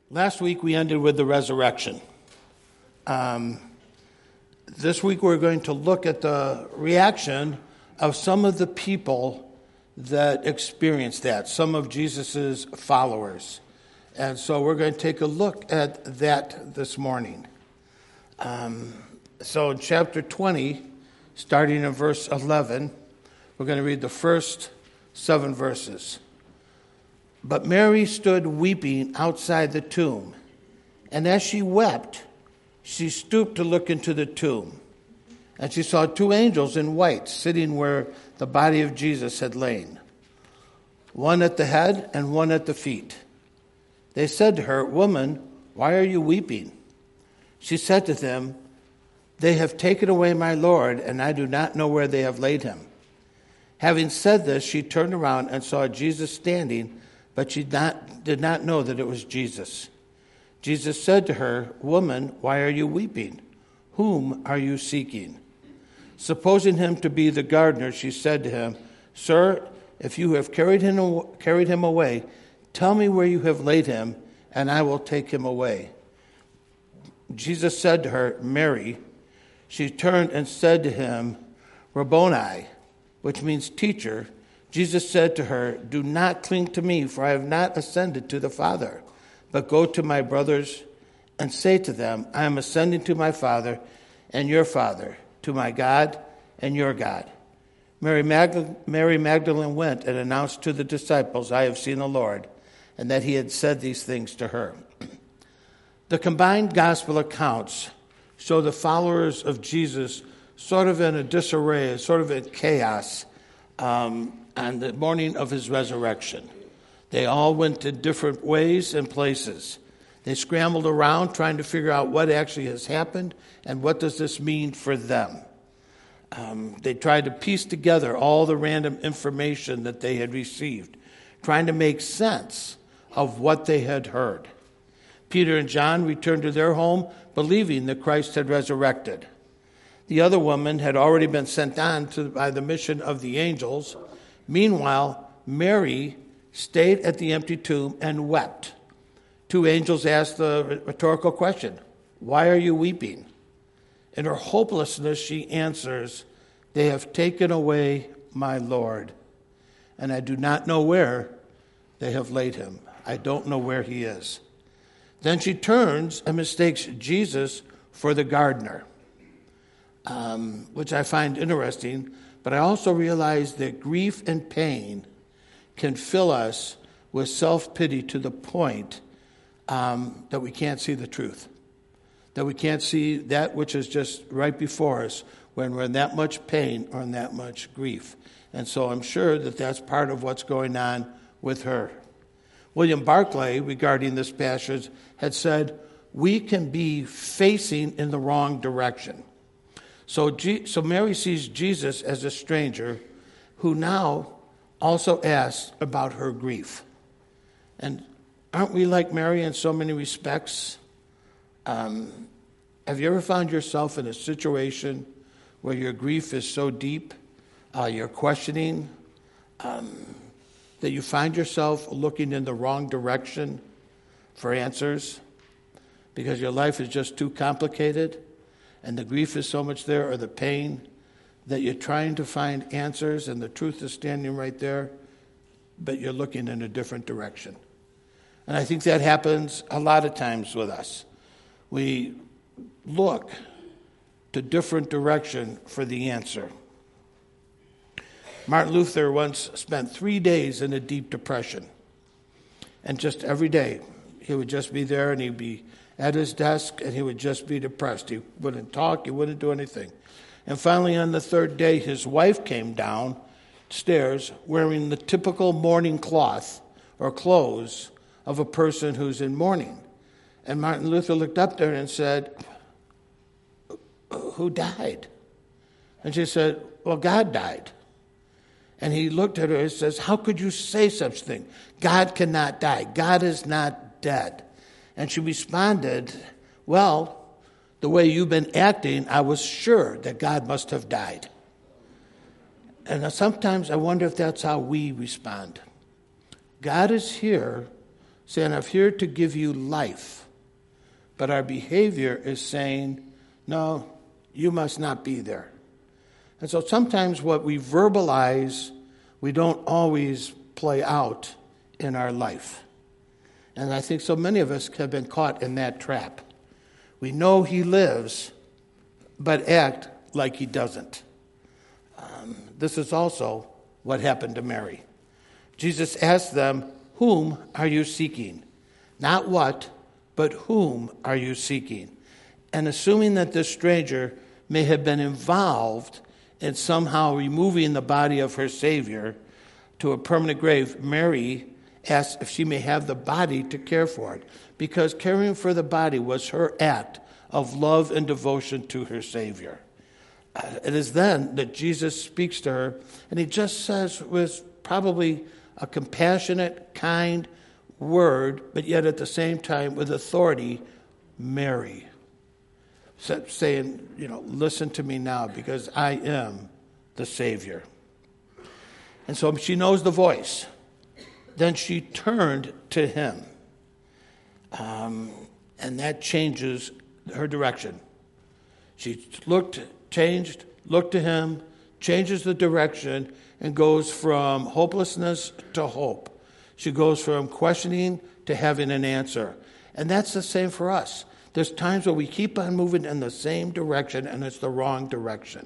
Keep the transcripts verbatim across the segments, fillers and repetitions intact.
Last week we ended with the resurrection. Um, this week we're going to look at the reaction of some of the people that experienced that, some of Jesus' followers. And so we're going to take a look at that this morning. Um, so in chapter twenty, starting in verse eleven, we're going to read the first seven verses. But Mary stood weeping outside the tomb, and as she wept, she stooped to look into the tomb, and she saw two angels in white sitting where the body of Jesus had lain, one at the head and one at the feet. They said to her, "Woman, why are you weeping?" She said to them, "They have taken away my Lord, and I do not know where they have laid him." Having said this, she turned around and saw Jesus standing, but she not, did not know that it was Jesus. Jesus said to her, "Woman, why are you weeping? Whom are you seeking?" Supposing him to be the gardener, she said to him, "Sir, if you have carried him, carried him away, tell me where you have laid him, and I will take him away." Jesus said to her, "Mary." She turned and said to him, "Rabboni," which means teacher. Jesus said to her, "Do not cling to me, for I have not ascended to the Father, but go to my brothers and say to them, I am ascending to my Father and your Father, to my God and your God." Mary Magdalene, Mary Magdalene went and announced to the disciples, "I have seen the Lord," and that he had said these things to her. The combined gospel accounts show the followers of Jesus sort of in a disarray, sort of in chaos, um, on the morning of his resurrection. They all went to different ways and places. They scrambled around trying to figure out what actually has happened and what does this mean for them. Um, they tried to piece together all the random information that they had received, trying to make sense of what they had heard. Peter and John returned to their home believing that Christ had resurrected. The other woman had already been sent on to, by the mission of the angels. Meanwhile, Mary stayed at the empty tomb and wept. Two angels asked the rhetorical question, "Why are you weeping?" In her hopelessness, she answers, "They have taken away my Lord, and I do not know where they have laid him." I don't know where he is. Then she turns and mistakes Jesus for the gardener, um, which I find interesting. But I also realize that grief and pain can fill us with self-pity to the point um, that we can't see the truth, that we can't see that which is just right before us when we're in that much pain or in that much grief. And so I'm sure that that's part of what's going on with her. William Barclay, regarding this passage, had said, "We can be facing in the wrong direction." So, G- so Mary sees Jesus as a stranger who now also asks about her grief. And aren't we like Mary in so many respects? Um, have you ever found yourself in a situation where your grief is so deep, uh, you're questioning, um, that you find yourself looking in the wrong direction for answers because your life is just too complicated? And the grief is so much there, or the pain, that you're trying to find answers and the truth is standing right there, but you're looking in a different direction. And I think that happens a lot of times with us. We look to different direction for the answer. Martin Luther once spent three days in a deep depression. And just every day, he would just be there and he'd be at his desk, and he would just be depressed. He wouldn't talk, he wouldn't do anything. And finally, on the third day, his wife came downstairs wearing the typical mourning cloth or clothes of a person who's in mourning. And Martin Luther looked up there and said, "Who died?" And she said, "Well, God died." And he looked at her and says, "How could you say such a thing? God cannot die. God is not dead." And she responded, "Well, the way you've been acting, I was sure that God must have died." And sometimes I wonder if that's how we respond. God is here saying, I'm here to give you life. But our behavior is saying, no, you must not be there. And so sometimes what we verbalize, we don't always play out in our life. And I think so many of us have been caught in that trap. We know he lives, but act like he doesn't. Um, this is also what happened to Mary. Jesus asked them, whom are you seeking? Not what, but whom are you seeking? And assuming that this stranger may have been involved in somehow removing the body of her Savior to a permanent grave, Mary asked if she may have the body to care for it, because caring for the body was her act of love and devotion to her Savior. Uh, it is then that Jesus speaks to her, and he just says with probably a compassionate, kind word, but yet at the same time with authority, Mary. Saying, you know, listen to me now because I am the Savior. And so she knows the voice. Then she turned to him. Um, and that changes her direction. She looked, changed, looked to him, changes the direction, and goes from hopelessness to hope. She goes from questioning to having an answer. And that's the same for us. There's times where we keep on moving in the same direction, and it's the wrong direction.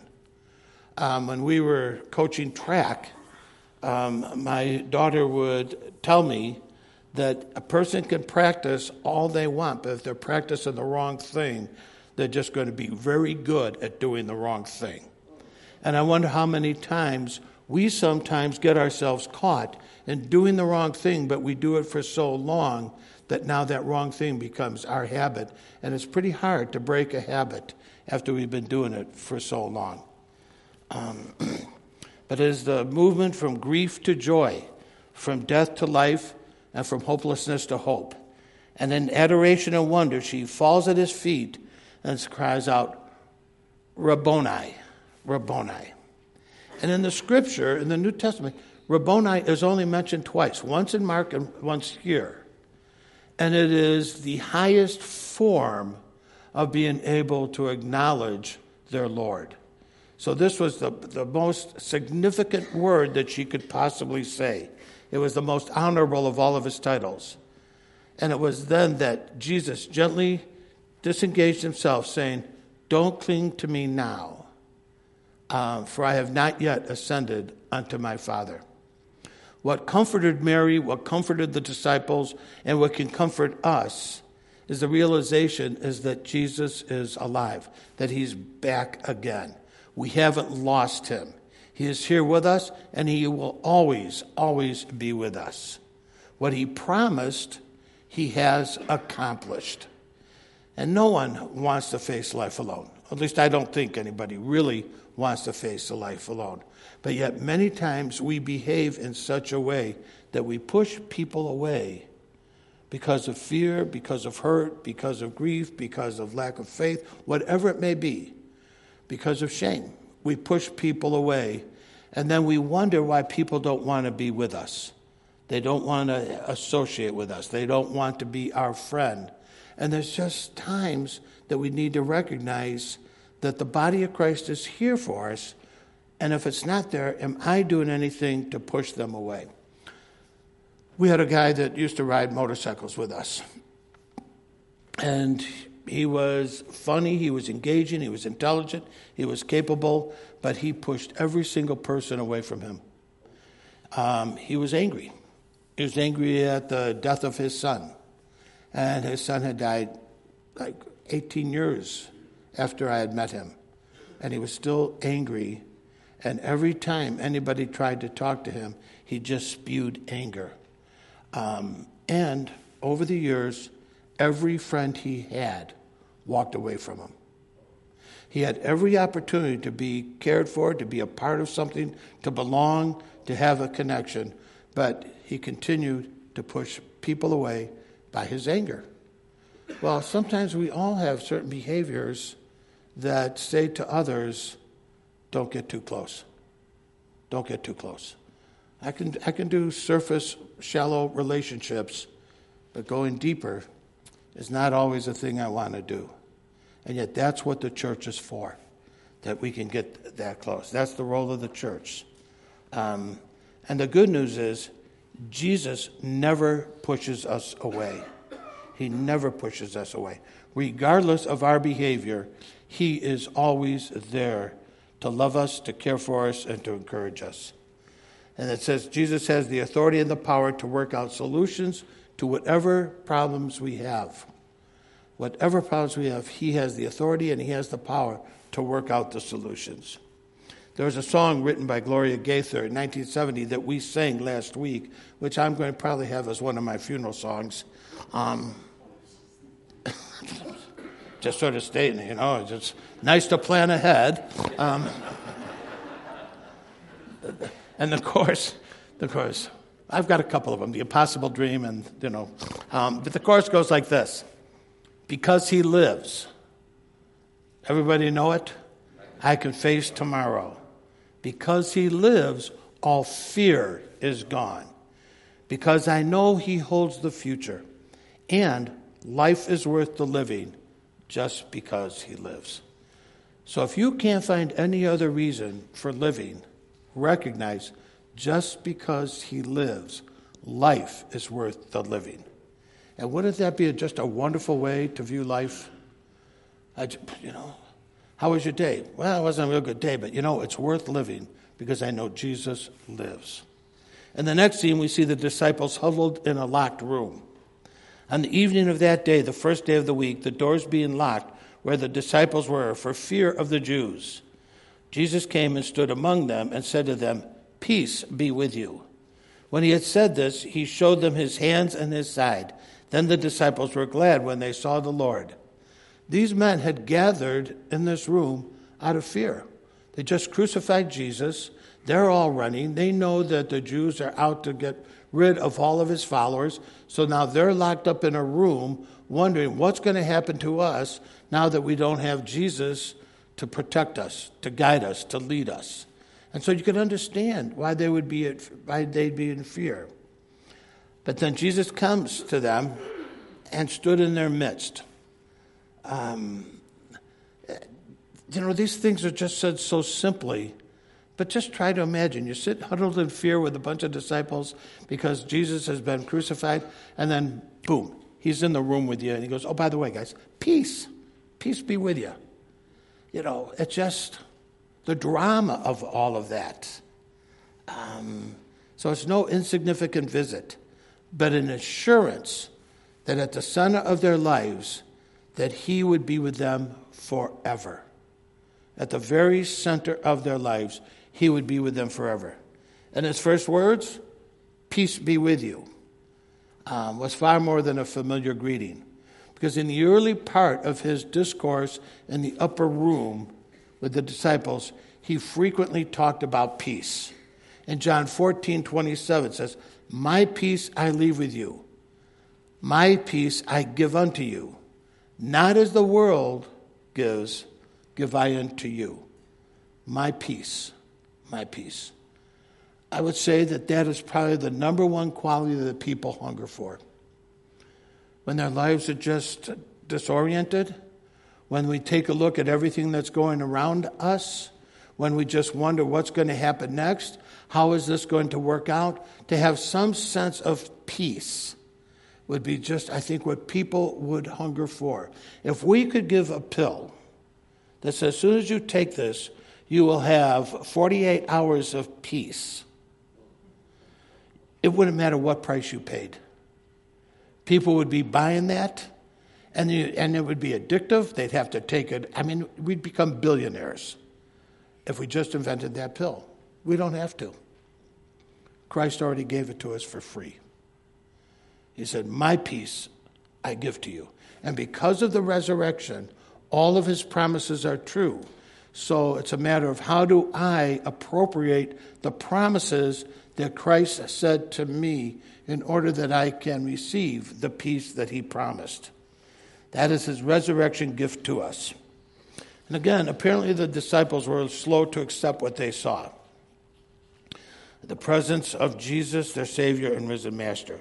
Um, when we were coaching track, um, my daughter would tell me that a person can practice all they want, but if they're practicing the wrong thing, they're just going to be very good at doing the wrong thing. And I wonder how many times we sometimes get ourselves caught in doing the wrong thing, but we do it for so long that now that wrong thing becomes our habit. And it's pretty hard to break a habit after we've been doing it for so long. Um, but it is the movement from grief to joy, from death to life, and from hopelessness to hope. And in adoration and wonder, she falls at his feet and cries out, Rabboni, Rabboni. And in the scripture, in the New Testament, Rabboni is only mentioned twice, once in Mark and once here. And it is the highest form of being able to acknowledge their Lord. So this was the, the most significant word that she could possibly say. It was the most honorable of all of his titles. And it was then that Jesus gently disengaged himself, saying, don't cling to me now, uh, for I have not yet ascended unto my Father. What comforted Mary, what comforted the disciples, and what can comfort us is the realization is that Jesus is alive, that he's back again. We haven't lost him. He is here with us, and he will always, always be with us. What he promised, he has accomplished. And no one wants to face life alone. At least I don't think anybody really wants to face the life alone. But yet many times we behave in such a way that we push people away because of fear, because of hurt, because of grief, because of lack of faith, whatever it may be, because of shame. We push people away, and then we wonder why people don't want to be with us. They don't want to associate with us. They don't want to be our friend. And there's just times that we need to recognize that the body of Christ is here for us, and if it's not there, am I doing anything to push them away? We had a guy that used to ride motorcycles with us, and he was funny, he was engaging, he was intelligent, he was capable, but he pushed every single person away from him. Um, he was angry. He was angry at the death of his son, and his son had died like eighteen years after I had met him, and he was still angry. And every time anybody tried to talk to him, he just spewed anger. Um, and over the years, every friend he had walked away from him. He had every opportunity to be cared for, to be a part of something, to belong, to have a connection, but he continued to push people away by his anger. Well, sometimes we all have certain behaviors that say to others, don't get too close. Don't get too close. I can I can do surface, shallow relationships, But going deeper is not always a thing I want to do. And yet that's what the church is for, that we can get that close. That's the role of the church. Um, and the good news is Jesus never pushes us away. He never pushes us away. Regardless of our behavior, he is always there to love us, to care for us, and to encourage us. And it says Jesus has the authority and the power to work out solutions to whatever problems we have. Whatever problems we have, he has the authority and he has the power to work out the solutions. There was a song written by Gloria Gaither in nineteen seventy that we sang last week, which I'm going to probably have as one of my funeral songs. Um, just sort of stating, you know, it's nice to plan ahead. Um, and the chorus, the chorus, I've got a couple of them, The Impossible Dream and, you know, um, but the chorus goes like this. Because he lives, everybody know it? I can face tomorrow. Because he lives, all fear is gone. Because I know he holds the future. And life is worth the living just because he lives. So if you can't find any other reason for living, recognize just because he lives, life is worth the living. And wouldn't that be just a wonderful way to view life? I, you know, how was your day? Well, it wasn't a real good day, but you know, it's worth living because I know Jesus lives. In the next scene, we see the disciples huddled in a locked room. On the evening of that day, the first day of the week, the doors being locked where the disciples were for fear of the Jews, Jesus came and stood among them and said to them, "Peace be with you." When he had said this, he showed them his hands and his side. Then the disciples were glad when they saw the Lord. These men had gathered in this room out of fear. They just crucified Jesus. They're all running. They know that the Jews are out to get rid of all of his followers. So now they're locked up in a room wondering what's going to happen to us now that we don't have Jesus to protect us, to guide us, to lead us. And so you can understand why they would be at, why they'd be in fear. But then Jesus comes to them and stood in their midst. Um, you know, these things are just said so simply, but just try to imagine. You sit huddled in fear with a bunch of disciples because Jesus has been crucified, and then, boom, he's in the room with you, and he goes, "Oh, by the way, guys, peace. Peace be with you." You know, it's just the drama of all of that. Um, so it's no insignificant visit, but an assurance that at the center of their lives, that he would be with them forever. At the very center of their lives, he would be with them forever. And his first words, "Peace be with you," um, was far more than a familiar greeting. Because in the early part of his discourse in the upper room with the disciples, he frequently talked about peace. In John fourteen twenty-seven it says, "My peace I leave with you. My peace I give unto you. Not as the world gives, give I unto you. My peace, my peace." I would say that that is probably the number one quality that people hunger for. When their lives are just disoriented, when we take a look at everything that's going around us, when we just wonder what's going to happen next, how is this going to work out, to have some sense of peace would be just, I think, what people would hunger for. If we could give a pill that says as soon as you take this, you will have forty-eight hours of peace, it wouldn't matter what price you paid. People would be buying that, and, you, and it would be addictive. They'd have to take it. I mean, we'd become billionaires if we just invented that pill. We don't have to. Christ already gave it to us for free. He said, "My peace I give to you." And because of the resurrection, all of his promises are true. So it's a matter of how do I appropriate the promises that Christ said to me in order that I can receive the peace that he promised. That is his resurrection gift to us. And again, apparently the disciples were slow to accept what they saw. The presence of Jesus, their Savior and risen Master.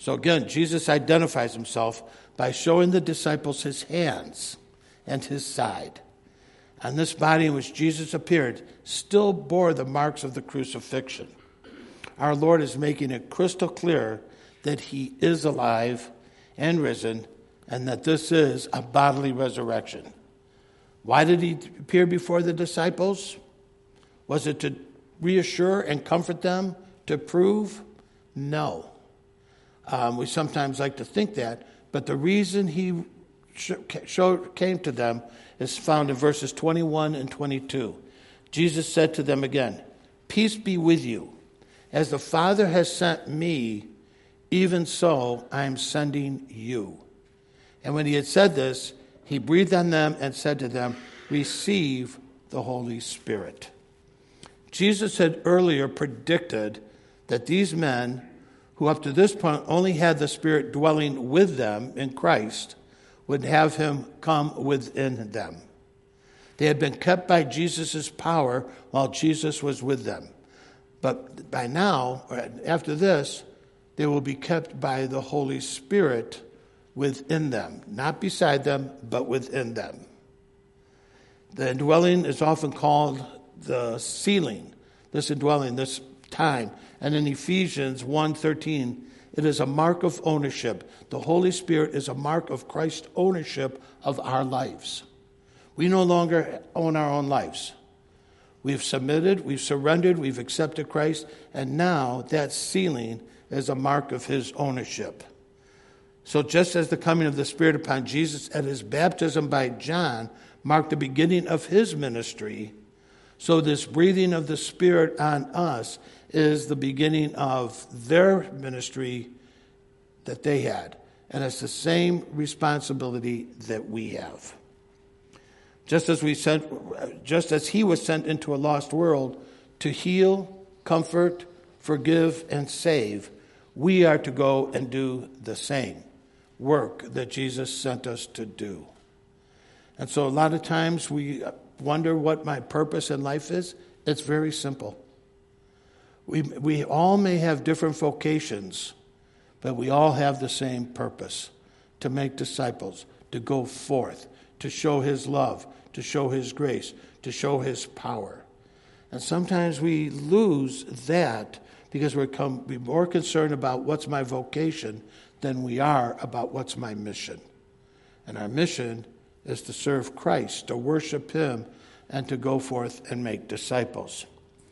So again, Jesus identifies himself by showing the disciples his hands and his side. And this body in which Jesus appeared still bore the marks of the crucifixion. Our Lord is making it crystal clear that he is alive and risen, and that this is a bodily resurrection. Why did he appear before the disciples? Was it to reassure and comfort them, to prove? No. Um, we sometimes like to think that, but the reason he showed, came to them is found in verses twenty-one and twenty-two. Jesus said to them again, "Peace be with you. As the Father has sent me, even so I am sending you." And when he had said this, he breathed on them and said to them, "Receive the Holy Spirit." Jesus had earlier predicted that these men, who up to this point only had the Spirit dwelling with them in Christ, would have him come within them. They had been kept by Jesus' power while Jesus was with them. But by now, or after this, they will be kept by the Holy Spirit within them. Not beside them, but within them. The indwelling is often called the sealing. This indwelling, this time. And in Ephesians one thirteen, it is a mark of ownership. The Holy Spirit is a mark of Christ's ownership of our lives. We no longer own our own lives. We've submitted, we've surrendered, we've accepted Christ, and now that sealing is a mark of his ownership. So just as the coming of the Spirit upon Jesus at his baptism by John marked the beginning of his ministry, so this breathing of the Spirit on us is the beginning of their ministry that they had. And it's the same responsibility that we have. Just as we sent, just as he was sent into a lost world to heal, comfort, forgive, and save, we are to go and do the same work that Jesus sent us to do. And so a lot of times we wonder what my purpose in life is. It's very simple. We we all may have different vocations, but we all have the same purpose: to make disciples, to go forth, to show his love, to show his grace, to show his power. And sometimes we lose that because we're come, we're more concerned about what's my vocation than we are about what's my mission. And our mission is to serve Christ, to worship him, and to go forth and make disciples.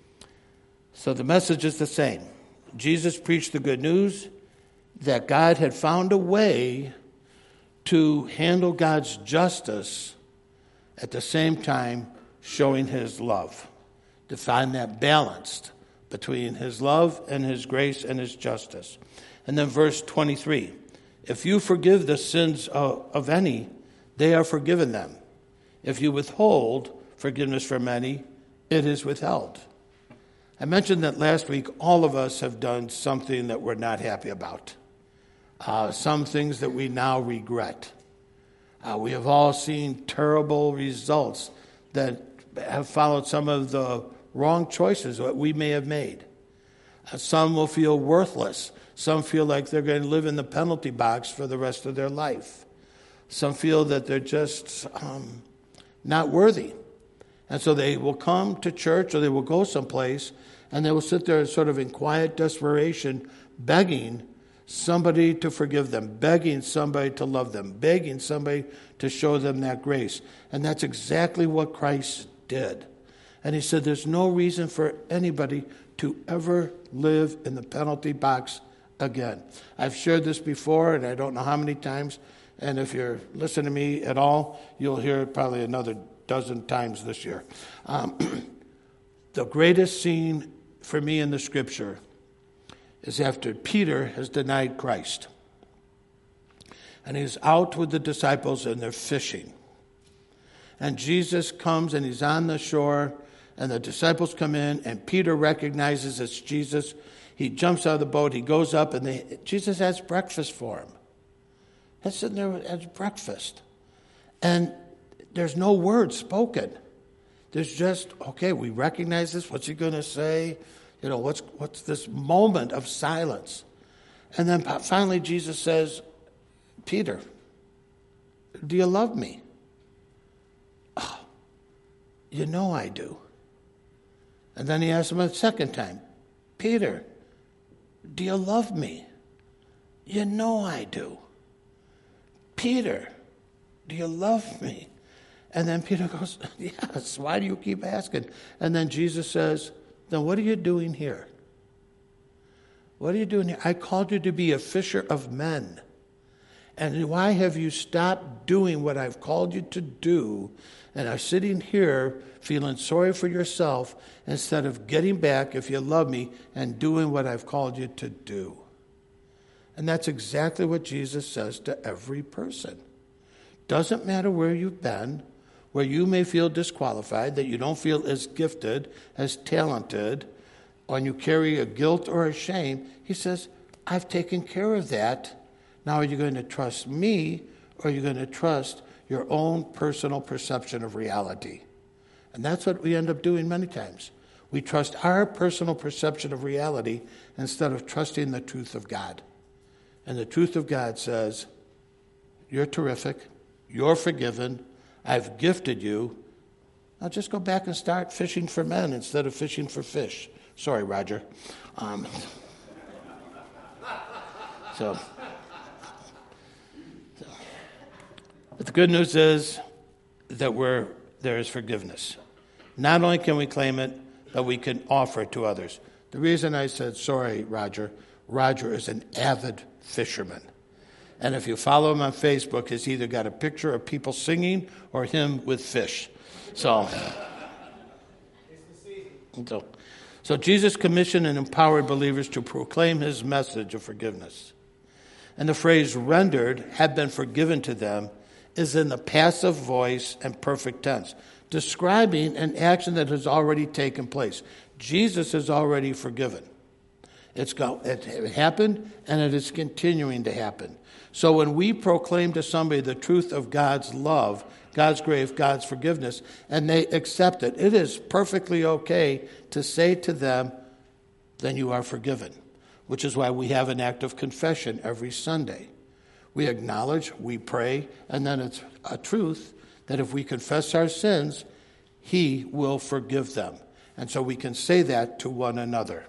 So the message is the same. Jesus preached the good news that God had found a way to handle God's justice at the same time showing his love, to find that balance between his love and his grace and his justice. And then verse twenty-three, if you forgive the sins of, of any, they are forgiven them. If you withhold forgiveness from any, it is withheld. I mentioned that last week all of us have done something that we're not happy about. Uh, some things that we now regret. Uh, we have all seen terrible results that have followed some of the wrong choices that we may have made. Uh, some will feel worthless. Some feel like they're going to live in the penalty box for the rest of their life. Some feel that they're just um, not worthy. And so they will come to church or they will go someplace and they will sit there sort of in quiet desperation, begging somebody to forgive them, begging somebody to love them, begging somebody to show them that grace. And that's exactly what Christ did. And he said there's no reason for anybody to ever live in the penalty box again. I've shared this before, and I don't know how many times, and if you're listening to me at all, you'll hear it probably another dozen times this year. Um, the greatest scene for me in the Scripture is after Peter has denied Christ. And he's out with the disciples and they're fishing. And Jesus comes and he's on the shore and the disciples come in and Peter recognizes it's Jesus. He jumps out of the boat, he goes up and they, Jesus has breakfast for him. He's sitting there at breakfast. And there's no word spoken. There's just, okay, we recognize this. What's he going to say? You know, what's what's this moment of silence? And then finally Jesus says, Peter, do you love me? Oh, you know I do. And then he asks him a second time, Peter, do you love me? You know I do. Peter, do you love me? And then Peter goes, yes, why do you keep asking? And then Jesus says, then what are you doing here? What are you doing here? I called you to be a fisher of men. And why have you stopped doing what I've called you to do and are sitting here feeling sorry for yourself instead of getting back, if you love me, and doing what I've called you to do? And that's exactly what Jesus says to every person. Doesn't matter where you've been, where you may feel disqualified, that you don't feel as gifted, as talented, when you carry a guilt or a shame, he says, I've taken care of that. Now are you going to trust me, or are you going to trust your own personal perception of reality? And that's what we end up doing many times. We trust our personal perception of reality instead of trusting the truth of God. And the truth of God says, you're terrific, you're forgiven, I've gifted you. Now just go back and start fishing for men instead of fishing for fish. Sorry, Roger. Um, so, so, but the good news is that we're, there is forgiveness. Not only can we claim it, but we can offer it to others. The reason I said, sorry, Roger, Roger is an avid fisherman. And if you follow him on Facebook, he's either got a picture of people singing or him with fish. So, so, so Jesus commissioned and empowered believers to proclaim his message of forgiveness. And the phrase rendered, have been forgiven to them, is in the passive voice and perfect tense, describing an action that has already taken place. Jesus has already forgiven. It's go, it happened, and it is continuing to happen. So when we proclaim to somebody the truth of God's love, God's grace, God's forgiveness, and they accept it, it is perfectly okay to say to them, then you are forgiven, which is why we have an act of confession every Sunday. We acknowledge, we pray, and then it's a truth that if we confess our sins, he will forgive them. And so we can say that to one another.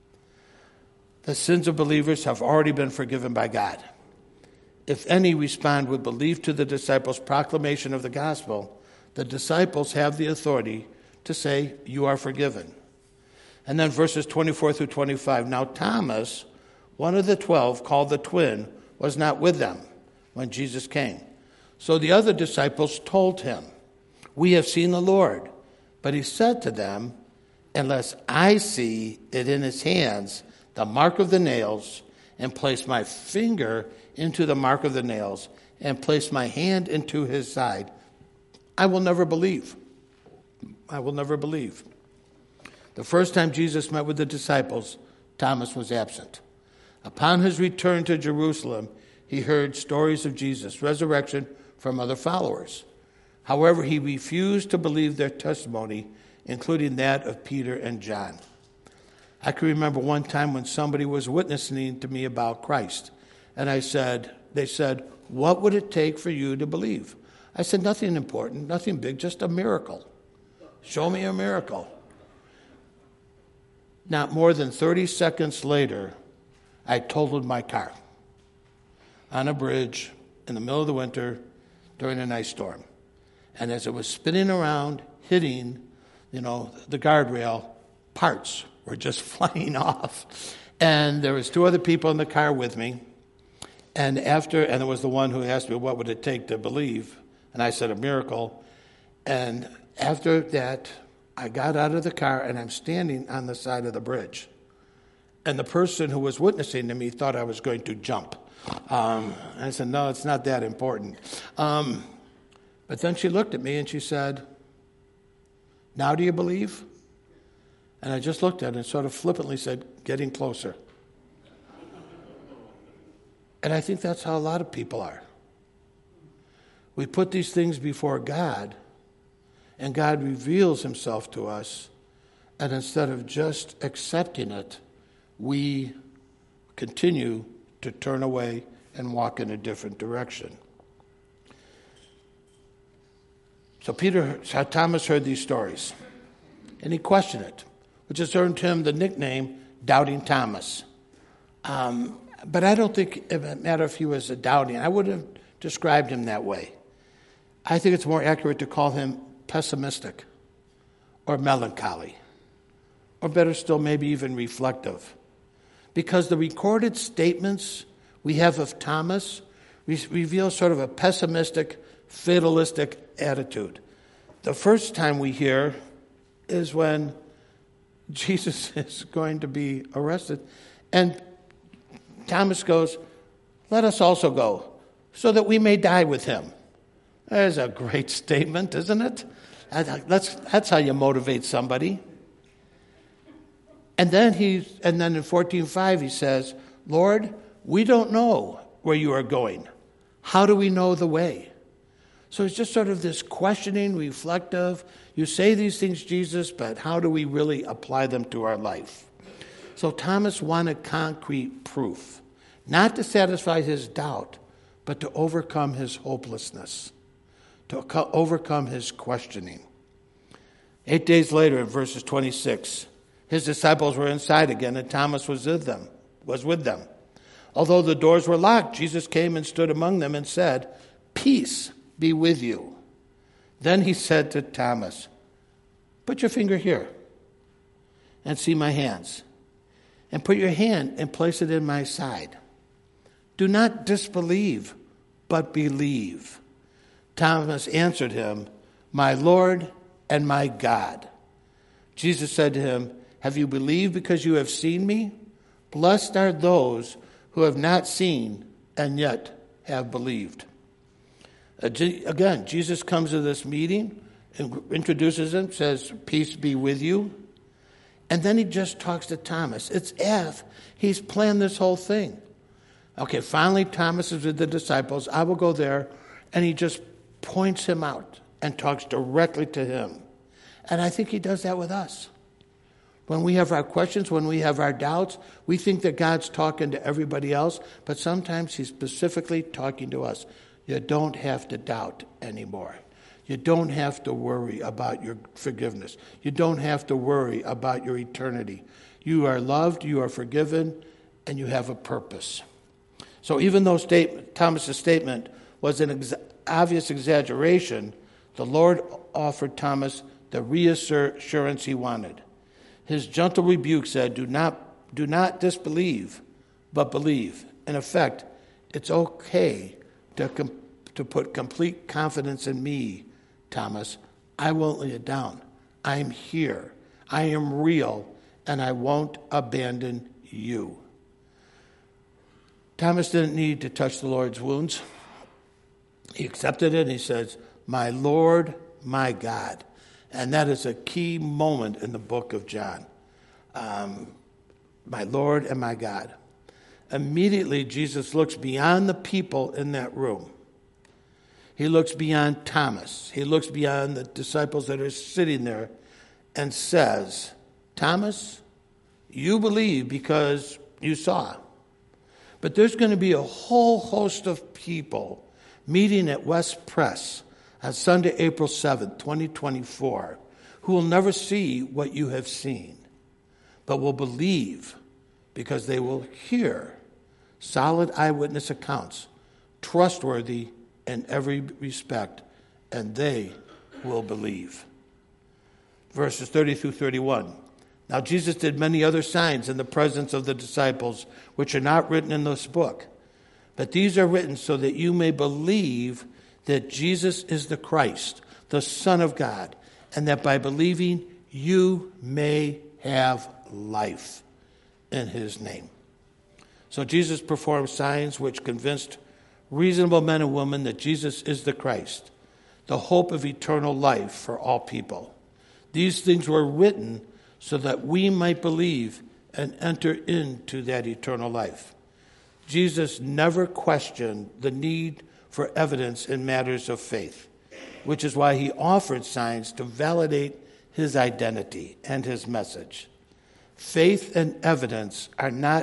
The sins of believers have already been forgiven by God. If any respond with belief to the disciples' proclamation of the gospel, the disciples have the authority to say, you are forgiven. And then verses twenty-four through twenty-five. Now Thomas, one of the twelve, called the twin, was not with them when Jesus came. So the other disciples told him, we have seen the Lord. But he said to them, unless I see it in his hands, the mark of the nails, and place my finger into the mark of the nails, and place my hand into his side, I will never believe. I will never believe. The first time Jesus met with the disciples, Thomas was absent. Upon his return to Jerusalem, he heard stories of Jesus' resurrection from other followers. However, he refused to believe their testimony, including that of Peter and John. I can remember one time when somebody was witnessing to me about Christ. And I said, they said, what would it take for you to believe? I said, nothing important, nothing big, just a miracle. Show me a miracle. Not more than thirty seconds later, I totaled my car on a bridge in the middle of the winter during an ice storm. And as it was spinning around, hitting, you know, the guardrail, parts were just flying off. And there was two other people in the car with me. And after, and it was the one who asked me, what would it take to believe? And I said, a miracle. And after that, I got out of the car and I'm standing on the side of the bridge. And the person who was witnessing to me thought I was going to jump. Um, I said, no, it's not that important. Um, but then she looked at me and she said, now do you believe? And I just looked at her and sort of flippantly said, getting closer. And I think that's how a lot of people are. We put these things before God, and God reveals himself to us, and instead of just accepting it, we continue to turn away and walk in a different direction. So Peter, Thomas heard these stories, and he questioned it, which has earned him the nickname Doubting Thomas. Um, but I don't think it mattered if he was a doubting. I wouldn't have described him that way. I think it's more accurate to call him pessimistic or melancholy, or better still, maybe even reflective. Because the recorded statements we have of Thomas re- reveal sort of a pessimistic, fatalistic attitude. The first time we hear is when Jesus is going to be arrested, and Thomas goes, "Let us also go, so that we may die with him." There's a great statement, isn't it? That's, that's how you motivate somebody. And then he, and then in fourteen five he says, "Lord, we don't know where you are going. How do we know the way?" So it's just sort of this questioning, reflective. You say these things, Jesus, but how do we really apply them to our life? So Thomas wanted concrete proof, not to satisfy his doubt, but to overcome his hopelessness, to co- overcome his questioning. Eight days later, in verses twenty-six, his disciples were inside again, and Thomas was with them. Was with them. Although the doors were locked, Jesus came and stood among them and said, "Peace be with you." Then he said to Thomas, "Put your finger here and see my hands, and put your hand and place it in my side. Do not disbelieve, but believe." Thomas answered him, "My Lord and my God." Jesus said to him, "Have you believed because you have seen me? Blessed are those who have not seen and yet have believed." Again, Jesus comes to this meeting and introduces him, says, "Peace be with you." And then he just talks to Thomas. It's as he's planned this whole thing. Okay, finally Thomas is with the disciples. I will go there. And he just points him out and talks directly to him. And I think he does that with us. When we have our questions, when we have our doubts, we think that God's talking to everybody else, but sometimes he's specifically talking to us. You don't have to doubt anymore. You don't have to worry about your forgiveness. You don't have to worry about your eternity. You are loved, you are forgiven, and you have a purpose. So even though statement, Thomas's statement was an ex- obvious exaggeration, the Lord offered Thomas the reassurance he wanted. His gentle rebuke said, do not, do not disbelieve, but believe. In effect, it's okay to, com- to put complete confidence in me, Thomas. I won't lay it down. I'm here. I am real, and I won't abandon you. Thomas didn't need to touch the Lord's wounds. He accepted it, and he says, "My Lord, my God." And that is a key moment in the book of John. Um, my Lord and my God. Immediately, Jesus looks beyond the people in that room. He looks beyond Thomas. He looks beyond the disciples that are sitting there and says, "Thomas, you believe because you saw. But there's going to be a whole host of people meeting at West Press on Sunday, April seventh, twenty twenty-four, who will never see what you have seen, but will believe because they will hear solid eyewitness accounts, trustworthy in every respect, and they will believe." Verses thirty through thirty-one. Now Jesus did many other signs in the presence of the disciples, which are not written in this book. But these are written so that you may believe that Jesus is the Christ, the Son of God, and that by believing you may have life in his name. So Jesus performed signs which convinced reasonable men and women that Jesus is the Christ, the hope of eternal life for all people. These things were written so that we might believe and enter into that eternal life. Jesus never questioned the need for evidence in matters of faith, which is why he offered signs to validate his identity and his message. Faith and evidence are not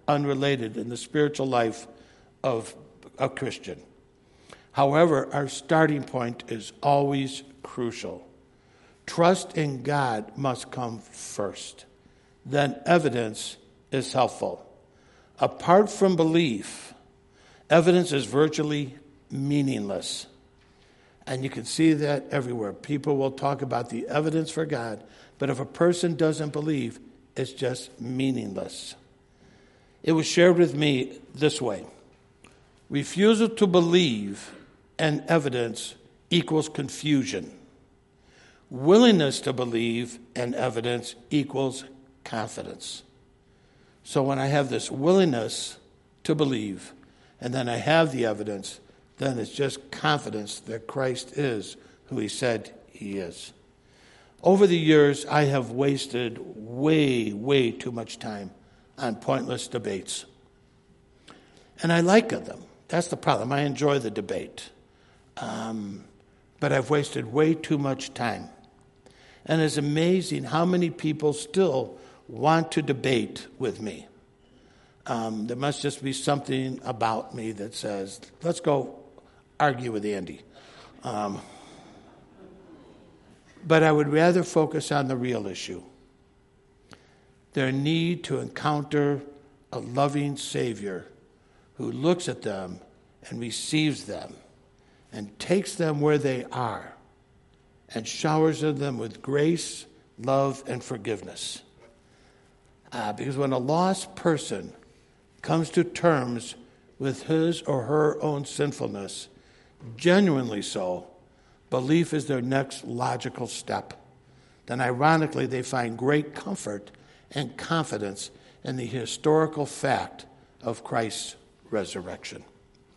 unrelated in the spiritual life of a Christian. However, our starting point is always crucial. Trust in God must come first. Then evidence is helpful. Apart from belief, evidence is virtually meaningless. And you can see that everywhere. People will talk about the evidence for God, but if a person doesn't believe, it's just meaningless. It was shared with me this way. Refusal to believe and evidence equals confusion. Willingness to believe and evidence equals confidence. So when I have this willingness to believe, and then I have the evidence, then it's just confidence that Christ is who he said he is. Over the years, I have wasted way, way too much time on pointless debates. And I like them. That's the problem. I enjoy the debate. Um, but I've wasted way too much time. And it's amazing how many people still want to debate with me. Um, there must just be something about me that says, let's go argue with Andy. Um, but I would rather focus on the real issue. Their need to encounter a loving Savior who looks at them and receives them and takes them where they are and showers them with grace, love, and forgiveness. Uh, because when a lost person comes to terms with his or her own sinfulness, genuinely so, belief is their next logical step. Then ironically, they find great comfort and confidence in the historical fact of Christ's resurrection.